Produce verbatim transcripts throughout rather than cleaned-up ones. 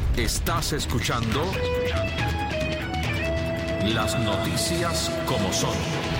Estás escuchando Las Noticias como son.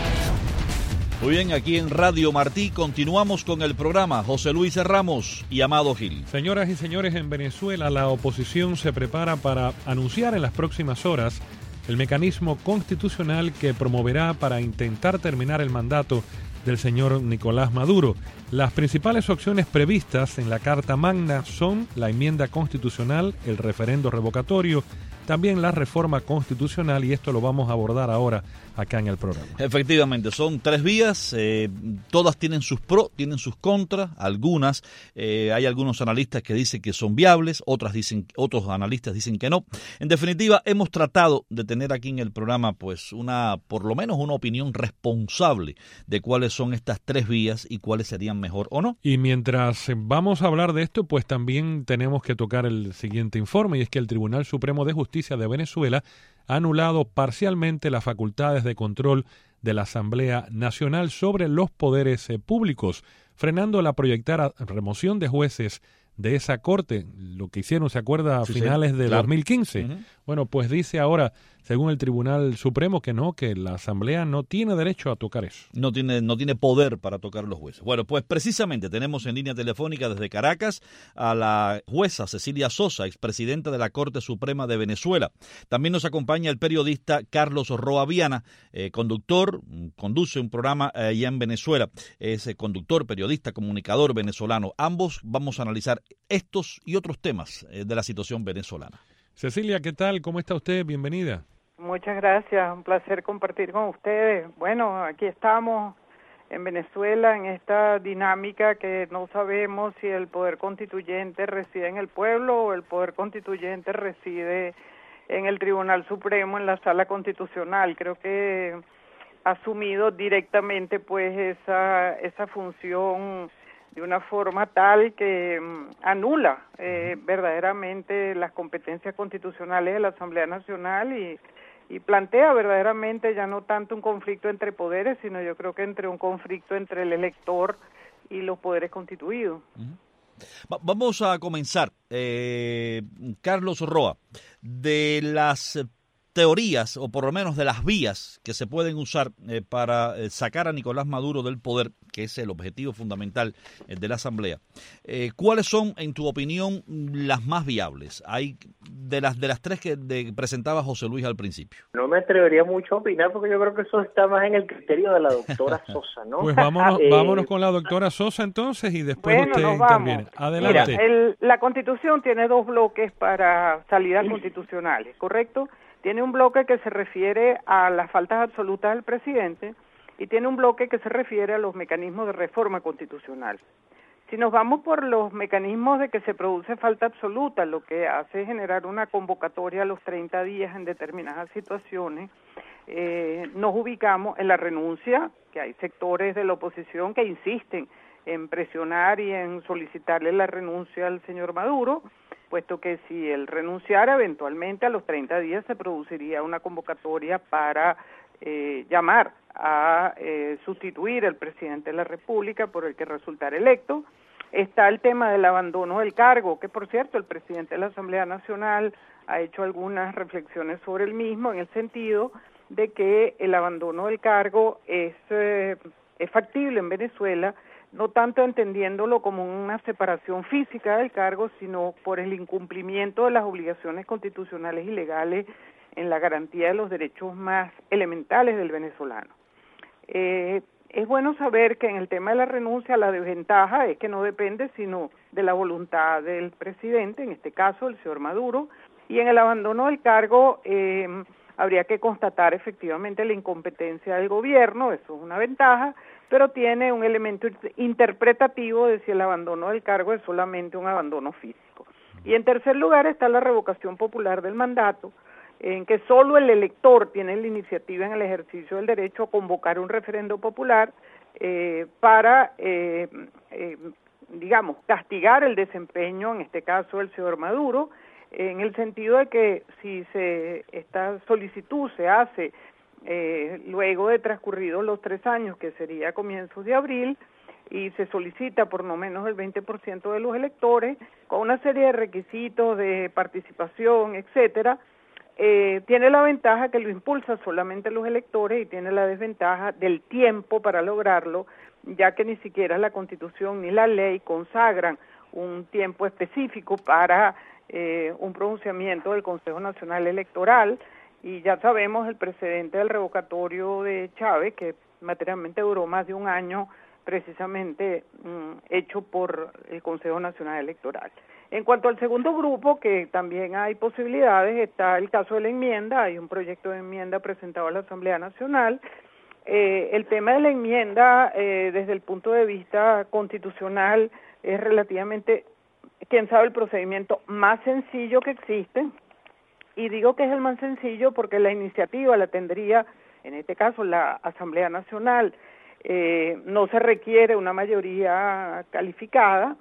Muy bien, aquí en Radio Martí continuamos con el programa. José Luis Ramos y Amado Gil. Señoras y señores, en Venezuela la oposición se prepara para anunciar en las próximas horas el mecanismo constitucional que promoverá para intentar terminar el mandato del señor Nicolás Maduro. Las principales opciones previstas en la Carta Magna son la enmienda constitucional, el referendo revocatorio, también la reforma constitucional, y esto lo vamos a abordar ahora acá en el programa. Efectivamente, son tres vías, eh, todas tienen sus pros, tienen sus contras, algunas, eh, hay algunos analistas que dicen que son viables, otras dicen, otros analistas dicen que no. En definitiva, hemos tratado de tener aquí en el programa, pues, una, por lo menos una opinión responsable de cuáles son estas tres vías y cuáles serían mejor o no. Y mientras vamos a hablar de esto, pues también tenemos que tocar el siguiente informe, y es que el Tribunal Supremo de Justicia de Venezuela ha anulado parcialmente las facultades de control de la Asamblea Nacional sobre los poderes eh, públicos, frenando la proyectada remoción de jueces de esa corte, lo que hicieron, ¿se acuerda?, a sí, finales sí, de claro. dos mil quince. Uh-huh. Bueno, pues dice ahora, según el Tribunal Supremo, que no, que la Asamblea no tiene derecho a tocar eso. No tiene, no tiene poder para tocar los jueces. Bueno, pues precisamente tenemos en línea telefónica desde Caracas a la jueza Cecilia Sosa, expresidenta de la Corte Suprema de Venezuela. También nos acompaña el periodista Carlos Roa Viana, eh, conductor, conduce un programa eh, allá en Venezuela. Es eh, conductor, periodista, comunicador venezolano. Ambos vamos a analizar estos y otros temas eh, de la situación venezolana. Cecilia, ¿qué tal? ¿Cómo está usted? Bienvenida. Muchas gracias, un placer compartir con ustedes. Bueno, aquí estamos en Venezuela en esta dinámica que no sabemos si el poder constituyente reside en el pueblo o el poder constituyente reside en el Tribunal Supremo, en la Sala Constitucional. Creo que ha asumido directamente pues esa esa función de una forma tal que um, anula eh, verdaderamente las competencias constitucionales de la Asamblea Nacional y, y plantea verdaderamente ya no tanto un conflicto entre poderes, sino yo creo que entre un conflicto entre el elector y los poderes constituidos. Uh-huh. Vamos a comenzar, eh, Carlos Roa, de las teorías, o por lo menos de las vías que se pueden usar eh, para eh, sacar a Nicolás Maduro del poder, que es el objetivo fundamental eh, de la Asamblea. Eh, ¿Cuáles son, en tu opinión, las más viables? Hay de las de las tres que de, presentaba José Luis al principio. No me atrevería mucho a opinar porque yo creo que eso está más en el criterio de la doctora Sosa, ¿no? Pues vámonos, eh, vámonos con la doctora Sosa entonces y después bueno, usted interviene. Adelante. Mira, el, la Constitución tiene dos bloques para salidas constitucionales, ¿correcto? Tiene un bloque que se refiere a las faltas absolutas del presidente y tiene un bloque que se refiere a los mecanismos de reforma constitucional. Si nos vamos por los mecanismos de que se produce falta absoluta, lo que hace es generar una convocatoria a los treinta días en determinadas situaciones, eh, nos ubicamos en la renuncia, que hay sectores de la oposición que insisten en presionar y en solicitarle la renuncia al señor Maduro, puesto que si él renunciara, eventualmente a los treinta días se produciría una convocatoria para eh, llamar a eh, sustituir al presidente de la República por el que resultara electo. Está el tema del abandono del cargo, que por cierto el presidente de la Asamblea Nacional ha hecho algunas reflexiones sobre el mismo, en el sentido de que el abandono del cargo es, eh, es factible en Venezuela, no tanto entendiéndolo como una separación física del cargo, sino por el incumplimiento de las obligaciones constitucionales y legales en la garantía de los derechos más elementales del venezolano. Eh, es bueno saber que en el tema de la renuncia la desventaja es que no depende sino de la voluntad del presidente, en este caso el señor Maduro, y en el abandono del cargo eh, habría que constatar efectivamente la incompetencia del gobierno, eso es una ventaja, pero tiene un elemento interpretativo de si el abandono del cargo es solamente un abandono físico. Y en tercer lugar está la revocación popular del mandato, en que solo el elector tiene la iniciativa en el ejercicio del derecho a convocar un referendo popular eh, para, eh, eh, digamos, castigar el desempeño, en este caso del señor Maduro, en el sentido de que si se esta solicitud se hace Eh, luego de transcurridos los tres años, que sería a comienzos de abril, y se solicita por no menos el veinte por ciento de los electores, con una serie de requisitos de participación, etcétera, eh, tiene la ventaja que lo impulsa solamente los electores y tiene la desventaja del tiempo para lograrlo, ya que ni siquiera la Constitución ni la ley consagran un tiempo específico para eh, un pronunciamiento del Consejo Nacional Electoral, y ya sabemos el precedente del revocatorio de Chávez, que materialmente duró más de un año, precisamente mmm, hecho por el Consejo Nacional Electoral. En cuanto al segundo grupo, que también hay posibilidades, está el caso de la enmienda, hay un proyecto de enmienda presentado a la Asamblea Nacional. Eh, el tema de la enmienda, eh, desde el punto de vista constitucional, es relativamente, quién sabe, el procedimiento más sencillo que existe, y digo que es el más sencillo porque la iniciativa la tendría, en este caso, la Asamblea Nacional. Eh, no se requiere una mayoría calificada,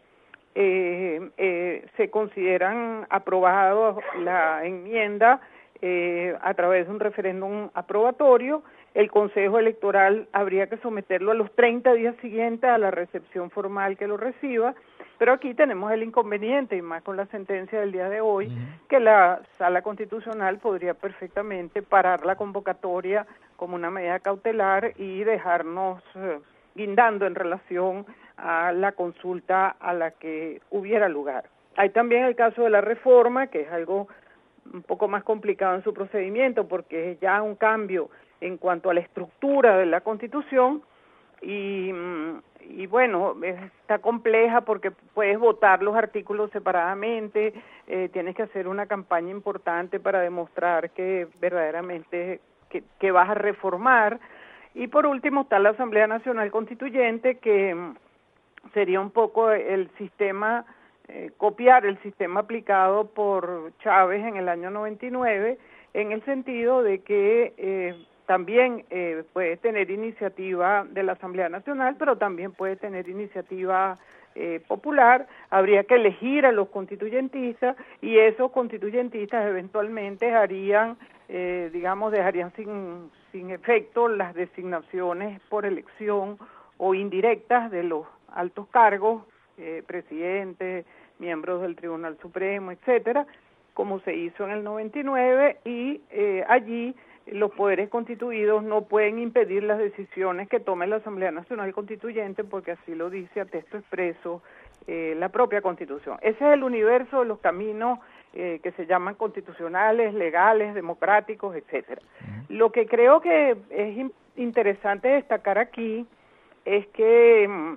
eh, eh, se consideran aprobados la enmienda eh, a través de un referéndum aprobatorio. El Consejo Electoral habría que someterlo a los treinta días siguientes a la recepción formal que lo reciba, pero aquí tenemos el inconveniente, y más con la sentencia del día de hoy, uh-huh. que la Sala Constitucional podría perfectamente parar la convocatoria como una medida cautelar y dejarnos eh, guindando en relación a la consulta a la que hubiera lugar. Hay también el caso de la reforma, que es algo un poco más complicado en su procedimiento, porque es ya un cambio en cuanto a la estructura de la Constitución, y, y bueno, está compleja porque puedes votar los artículos separadamente, eh, tienes que hacer una campaña importante para demostrar que verdaderamente que, que vas a reformar, y por último está la Asamblea Nacional Constituyente, que sería un poco el sistema, eh, copiar el sistema aplicado por Chávez en el año noventa y nueve, en el sentido de que eh, también eh, puede tener iniciativa de la Asamblea Nacional, pero también puede tener iniciativa eh, popular. Habría que elegir a los constituyentistas, y esos constituyentistas eventualmente harían, eh, digamos, dejarían sin, sin efecto las designaciones por elección o indirectas de los altos cargos, eh, presidentes, miembros del Tribunal Supremo, etcétera, como se hizo en el noventa y nueve, y eh, allí los poderes constituidos no pueden impedir las decisiones que tome la Asamblea Nacional Constituyente, porque así lo dice a texto expreso eh, la propia Constitución. Ese es el universo de los caminos eh, que se llaman constitucionales, legales, democráticos, etcétera. Uh-huh. Lo que creo que es in- interesante destacar aquí es que,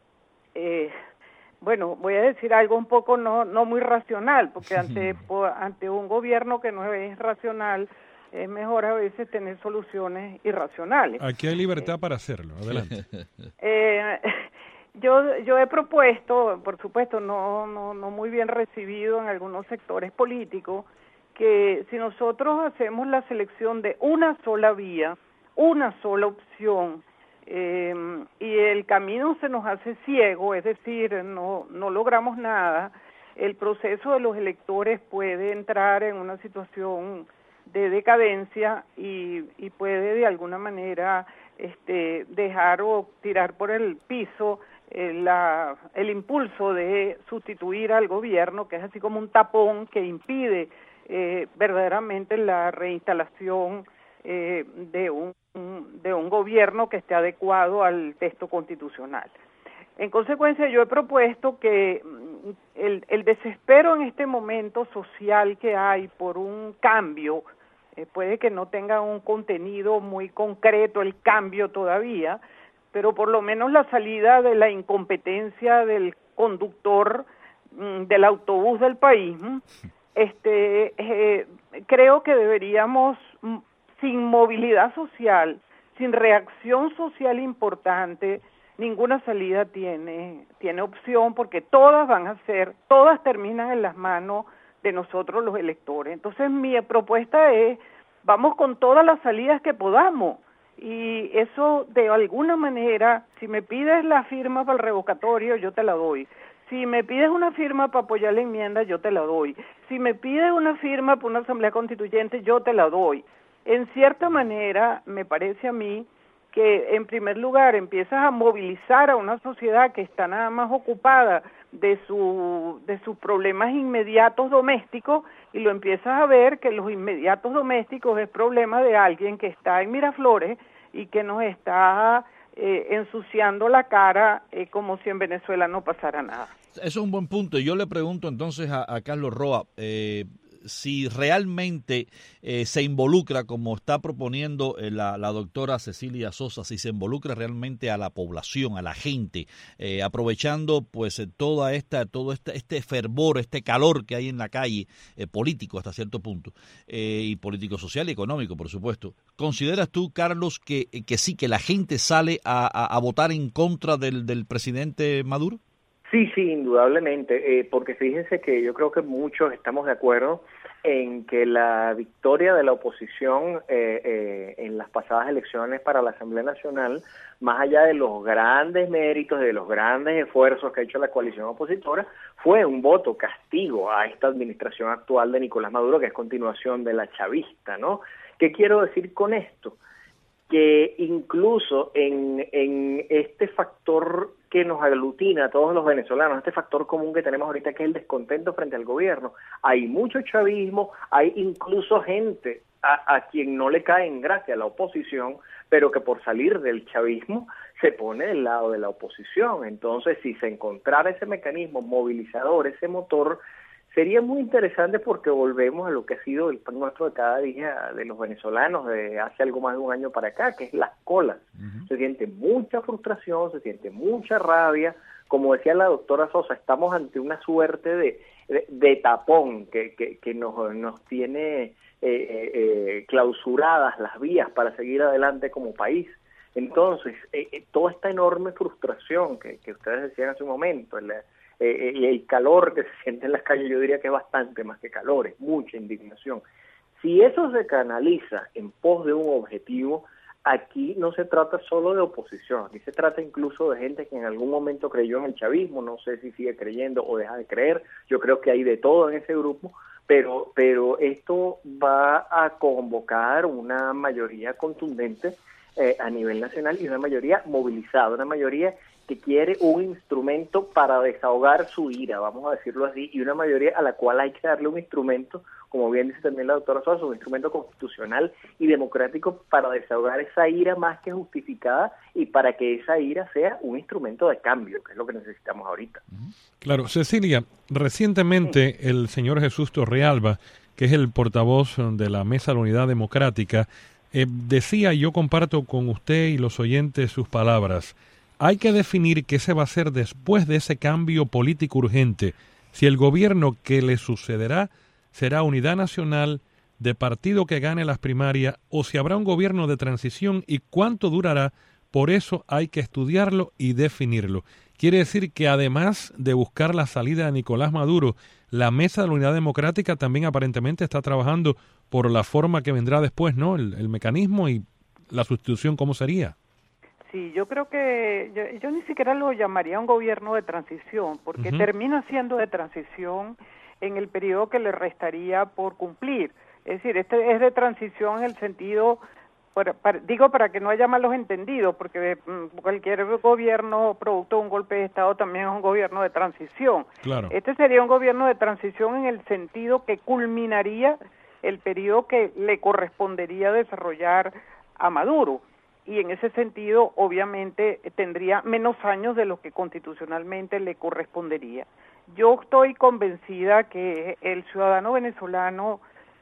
eh, bueno, voy a decir algo un poco no, no muy racional, porque ante, po, ante un gobierno que no es racional, es mejor a veces tener soluciones irracionales. Aquí hay libertad eh, para hacerlo, adelante. Eh, yo yo he propuesto, por supuesto no, no, no muy bien recibido en algunos sectores políticos, que si nosotros hacemos la selección de una sola vía, una sola opción, eh, y el camino se nos hace ciego, es decir, no, no logramos nada, el proceso de los electores puede entrar en una situación de decadencia y, y puede de alguna manera este, dejar o tirar por el piso eh, la, el impulso de sustituir al gobierno, que es así como un tapón que impide eh, verdaderamente la reinstalación eh, de un, un, de un gobierno que esté adecuado al texto constitucional. En consecuencia, yo he propuesto que el, el desespero en este momento social que hay por un cambio, eh, puede que no tenga un contenido muy concreto el cambio todavía, pero por lo menos la salida de la incompetencia del conductor mm, del autobús del país, este, eh, creo que deberíamos, sin movilidad social, sin reacción social importante, ninguna salida tiene tiene opción, porque todas van a ser, todas terminan en las manos de nosotros los electores. Entonces mi propuesta es, vamos con todas las salidas que podamos, y eso de alguna manera, si me pides la firma para el revocatorio, yo te la doy. Si me pides una firma para apoyar la enmienda, yo te la doy. Si me pides una firma para una asamblea constituyente, yo te la doy. En cierta manera, me parece a mí que en primer lugar empiezas a movilizar a una sociedad que está nada más ocupada de su de sus problemas inmediatos domésticos, y lo empiezas a ver que los inmediatos domésticos es problema de alguien que está en Miraflores y que nos está eh, ensuciando la cara eh, como si en Venezuela no pasara nada. Eso es un buen punto. Yo le pregunto entonces a, a Carlos Roa, eh, si realmente eh, se involucra, como está proponiendo eh, la, la doctora Cecilia Sosa, si se involucra realmente a la población, a la gente, eh, aprovechando pues eh, toda esta, todo este, este fervor, este calor que hay en la calle, eh, político hasta cierto punto, eh, y político social y económico, por supuesto. ¿Consideras tú, Carlos, que, que sí, que la gente sale a, a, a votar en contra del, del presidente Maduro? Sí, sí, indudablemente, eh, porque fíjense que yo creo que muchos estamos de acuerdo en que la victoria de la oposición eh, eh, en las pasadas elecciones para la Asamblea Nacional, más allá de los grandes méritos y de los grandes esfuerzos que ha hecho la coalición opositora, fue un voto castigo a esta administración actual de Nicolás Maduro, que es continuación de la chavista, ¿no? ¿Qué quiero decir con esto? Que incluso en, en este factor que nos aglutina a todos los venezolanos, este factor común que tenemos ahorita, que es el descontento frente al gobierno, hay mucho chavismo, hay incluso gente a, a quien no le cae en gracia la oposición, pero que por salir del chavismo se pone del lado de la oposición. Entonces, si se encontrara ese mecanismo movilizador, ese motor, sería muy interesante, porque volvemos a lo que ha sido el pan nuestro de cada día de los venezolanos de hace algo más de un año para acá, que es las colas. Uh-huh. Se siente mucha frustración, se siente mucha rabia. Como decía la doctora Sosa, estamos ante una suerte de, de, de tapón que, que, que nos, nos tiene eh, eh, clausuradas las vías para seguir adelante como país. Entonces, eh, eh, toda esta enorme frustración que, que ustedes decían hace un momento, el, Eh, y el calor que se siente en las calles, yo diría que es bastante más que calor, es mucha indignación. Si eso se canaliza en pos de un objetivo, aquí no se trata solo de oposición, aquí se trata incluso de gente que en algún momento creyó en el chavismo, no sé si sigue creyendo o deja de creer, yo creo que hay de todo en ese grupo, pero, pero esto va a convocar una mayoría contundente eh, a nivel nacional, y una mayoría movilizada, una mayoría que quiere un instrumento para desahogar su ira, vamos a decirlo así, y una mayoría a la cual hay que darle un instrumento, como bien dice también la doctora Sosa, un instrumento constitucional y democrático para desahogar esa ira más que justificada, y para que esa ira sea un instrumento de cambio, que es lo que necesitamos ahorita. Claro, Cecilia, recientemente sí. El señor Jesús Torrealba, que es el portavoz de la Mesa de la Unidad Democrática, eh, decía, y yo comparto con usted y los oyentes sus palabras: hay que definir qué se va a hacer después de ese cambio político urgente, si el gobierno que le sucederá será unidad nacional, de partido que gane las primarias, o si habrá un gobierno de transición y cuánto durará. Por eso hay que estudiarlo y definirlo. Quiere decir que además de buscar la salida de Nicolás Maduro, la Mesa de la Unidad Democrática también aparentemente está trabajando por la forma que vendrá después, ¿no? El, el mecanismo y la sustitución, ¿cómo sería? Sí, yo creo que yo, yo ni siquiera lo llamaría un gobierno de transición, porque uh-huh. termina siendo de transición en el periodo que le restaría por cumplir. Es decir, este es de transición en el sentido, para, para, digo para que no haya malos entendidos, porque mm, cualquier gobierno producto de un golpe de Estado también es un gobierno de transición. Claro. Este sería un gobierno de transición en el sentido que culminaría el periodo que le correspondería desarrollar a Maduro. Y en ese sentido, obviamente, tendría menos años de los que constitucionalmente le correspondería. Yo estoy convencida que el ciudadano venezolano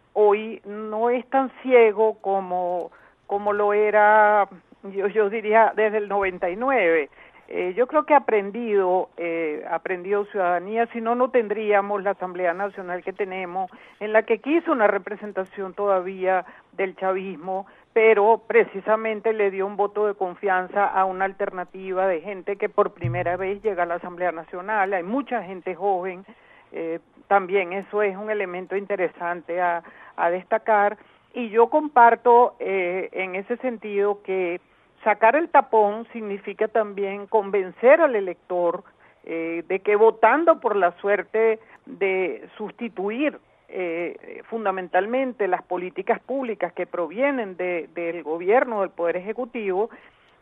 hoy no es tan ciego como, como lo era, yo, yo diría, desde el noventa y nueve. Eh, yo creo que ha aprendido, eh, ha aprendido ciudadanía, si no, no tendríamos la Asamblea Nacional que tenemos, en la que quiso una representación todavía del chavismo, pero precisamente le dio un voto de confianza a una alternativa de gente que por primera vez llega a la Asamblea Nacional. Hay mucha gente joven, eh, también eso es un elemento interesante a, a destacar, y yo comparto eh, en ese sentido que sacar el tapón significa también convencer al elector eh, de que votando por la suerte de sustituir Eh, fundamentalmente las políticas públicas que provienen de, del gobierno, del Poder Ejecutivo,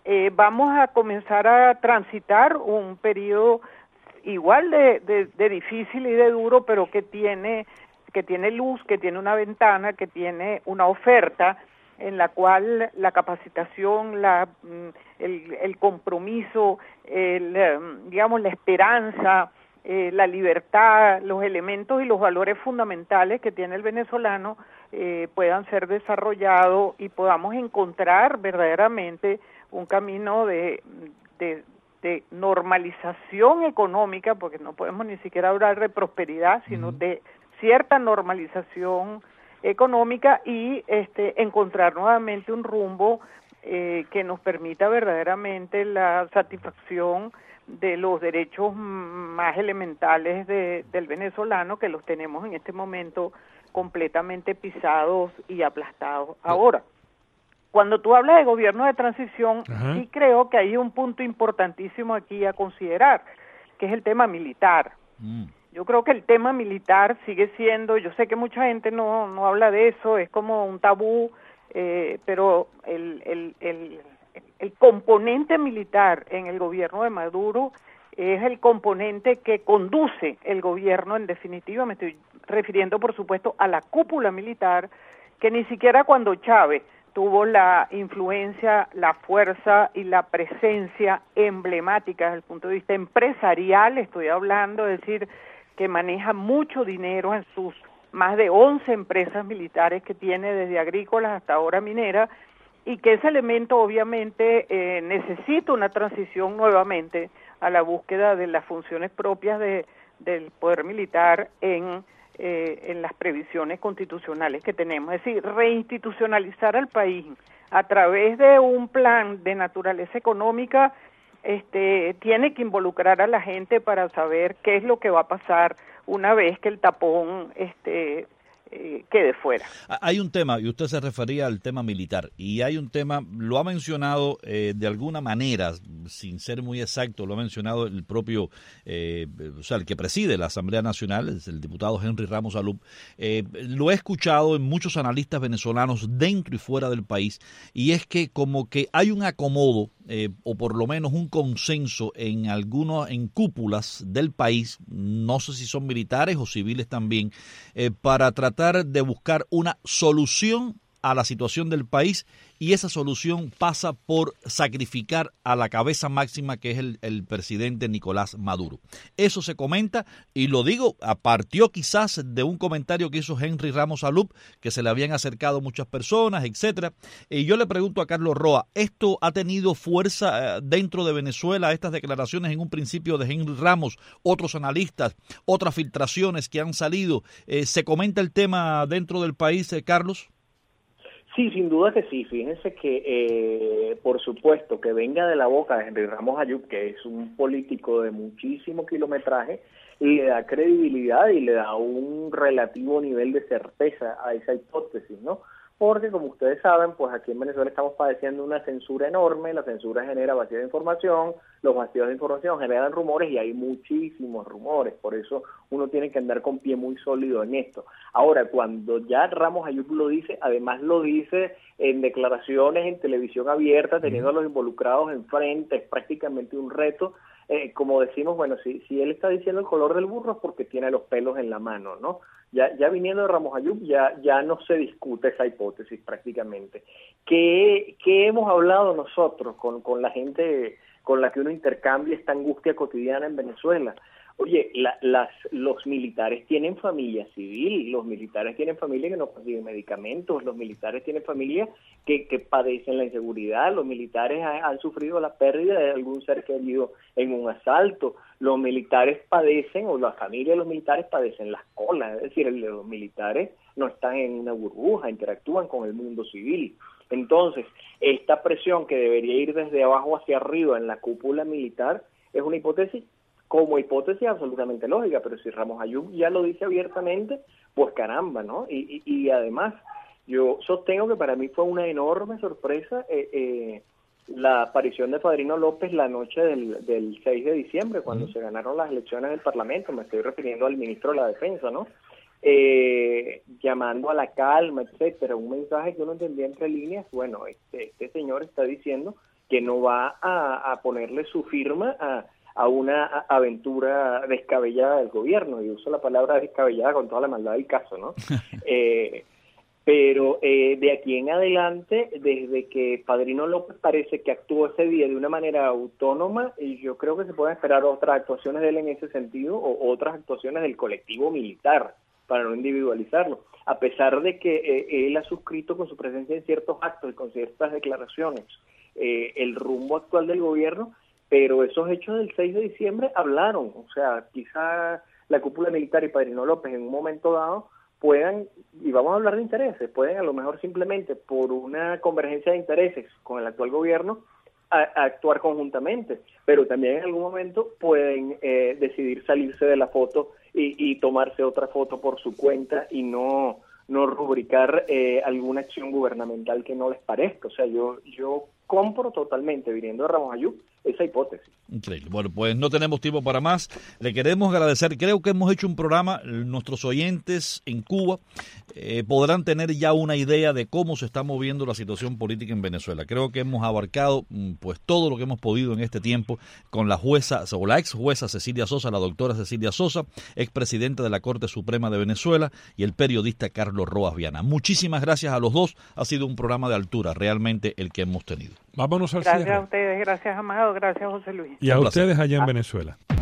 eh, vamos a comenzar a transitar un periodo igual de, de, de difícil y de duro, pero que tiene, que tiene luz, que tiene una ventana, que tiene una oferta en la cual la capacitación, la, el, el compromiso, el, digamos, la esperanza, eh, la libertad, los elementos y los valores fundamentales que tiene el venezolano eh, puedan ser desarrollados y podamos encontrar verdaderamente un camino de, de, de normalización económica, porque no podemos ni siquiera hablar de prosperidad, sino uh-huh. de cierta normalización económica y este encontrar nuevamente un rumbo eh, que nos permita verdaderamente la satisfacción de los derechos más elementales de, del venezolano, que los tenemos en este momento completamente pisados y aplastados. Ahora, cuando tú hablas de gobierno de transición, uh-huh. sí creo que hay un punto importantísimo aquí a considerar, que es el tema militar. Mm. Yo creo que el tema militar sigue siendo, yo sé que mucha gente no, no habla de eso, es como un tabú, eh, pero el, el, el, el componente militar en el gobierno de Maduro es el componente que conduce el gobierno en definitiva. Me estoy refiriendo, por supuesto, a la cúpula militar, que ni siquiera cuando Chávez tuvo la influencia, la fuerza y la presencia emblemática desde el punto de vista empresarial, estoy hablando, es decir, que maneja mucho dinero en sus más de once empresas militares que tiene, desde agrícolas hasta ahora mineras, y que ese elemento obviamente eh, necesita una transición nuevamente a la búsqueda de las funciones propias de, del poder militar en, eh, en las previsiones constitucionales que tenemos. Es decir, reinstitucionalizar al país a través de un plan de naturaleza económica. Este, tiene que involucrar a la gente para saber qué es lo que va a pasar una vez que el tapón este, eh, quede fuera. Hay un tema, y usted se refería al tema militar, y hay un tema, lo ha mencionado eh, de alguna manera, sin ser muy exacto, lo ha mencionado el propio, eh, o sea, el que preside la Asamblea Nacional, es el diputado Henry Ramos Alup. Eh, lo he escuchado en muchos analistas venezolanos dentro y fuera del país, y es que como que hay un acomodo, Eh, o por lo menos un consenso en algunos, en cúpulas del país, no sé si son militares o civiles también, eh, para tratar de buscar una solución a la situación del país, y esa solución pasa por sacrificar a la cabeza máxima, que es el, el presidente Nicolás Maduro. Eso se comenta, y lo digo, partió quizás de un comentario que hizo Henry Ramos Alup, que se le habían acercado muchas personas, etcétera. Y yo le pregunto a Carlos Roa, ¿esto ha tenido fuerza dentro de Venezuela, estas declaraciones en un principio de Henry Ramos, otros analistas, otras filtraciones que han salido? Eh, ¿Se comenta el tema dentro del país, eh, Carlos? Sí, sin duda que sí. Fíjense que, eh, por supuesto, que venga de la boca de Henry Ramos Alup, que es un político de muchísimo kilometraje, le da credibilidad y le da un relativo nivel de certeza a esa hipótesis, ¿no? Porque, como ustedes saben, pues aquí en Venezuela estamos padeciendo una censura enorme, la censura genera vacío de información, los vacíos de información generan rumores y hay muchísimos rumores, por eso uno tiene que andar con pie muy sólido en esto. Ahora, cuando ya Ramos Alup lo dice, además lo dice en declaraciones en televisión abierta, teniendo a los involucrados enfrente, es prácticamente un reto. Eh, como decimos, bueno, si, si él está diciendo el color del burro es porque tiene los pelos en la mano, ¿no? Ya, ya viniendo de Ramos Alup, ya, ya no se discute esa hipótesis prácticamente. ¿Qué, qué hemos hablado nosotros con, con la gente con la que uno intercambia esta angustia cotidiana en Venezuela? Oye, la, las, los militares tienen familia civil, los militares tienen familia que no consiguen medicamentos, los militares tienen familia que, que padecen la inseguridad, los militares han, han sufrido la pérdida de algún ser querido en un asalto, los militares padecen, o la familia de los militares padecen las colas, es decir, los militares no están en una burbuja, interactúan con el mundo civil. Entonces, esta presión que debería ir desde abajo hacia arriba en la cúpula militar es una hipótesis como hipótesis absolutamente lógica, pero si Ramos Alup ya lo dice abiertamente, pues caramba, ¿no? Y, y, y además, yo sostengo que para mí fue una enorme sorpresa eh, eh, la aparición de Padrino López la noche del, del seis de diciembre, cuando uh-huh. se ganaron las elecciones del Parlamento, me estoy refiriendo al ministro de la Defensa, ¿no? Eh, llamando a la calma, etcétera, un mensaje que uno entendía entre líneas. Bueno, este, este señor está diciendo que no va a, a ponerle su firma a, a una aventura descabellada del gobierno, y uso la palabra descabellada con toda la maldad del caso, ¿no? eh, pero eh, de aquí en adelante, desde que Padrino López parece que actuó ese día de una manera autónoma, y yo creo que se pueden esperar otras actuaciones de él en ese sentido, o otras actuaciones del colectivo militar, para no individualizarlo, a pesar de que eh, él ha suscrito con su presencia en ciertos actos y con ciertas declaraciones eh, el rumbo actual del gobierno, pero esos hechos del seis de diciembre hablaron, o sea, quizá la cúpula militar y Padrino López en un momento dado puedan, y vamos a hablar de intereses, pueden a lo mejor simplemente por una convergencia de intereses con el actual gobierno a, a actuar conjuntamente, pero también en algún momento pueden eh, decidir salirse de la foto y, y tomarse otra foto por su cuenta y no, no rubricar eh, alguna acción gubernamental que no les parezca. O sea, yo, yo compro totalmente, viniendo de Ramos Ayub, esa hipótesis. Increíble. Bueno, pues no tenemos tiempo para más. Le queremos agradecer. Creo que hemos hecho un programa. Nuestros oyentes en Cuba eh, podrán tener ya una idea de cómo se está moviendo la situación política en Venezuela. Creo que hemos abarcado pues todo lo que hemos podido en este tiempo con la jueza, o la ex jueza Cecilia Sosa, la doctora Cecilia Sosa, expresidenta de la Corte Suprema de Venezuela, y el periodista Carlos Roas Viana. Muchísimas gracias a los dos. Ha sido un programa de altura, realmente el que hemos tenido. Vámonos al Gracias cierre. a ustedes, gracias Amado, gracias José Luis. Y a Un placer. ustedes allá en Venezuela.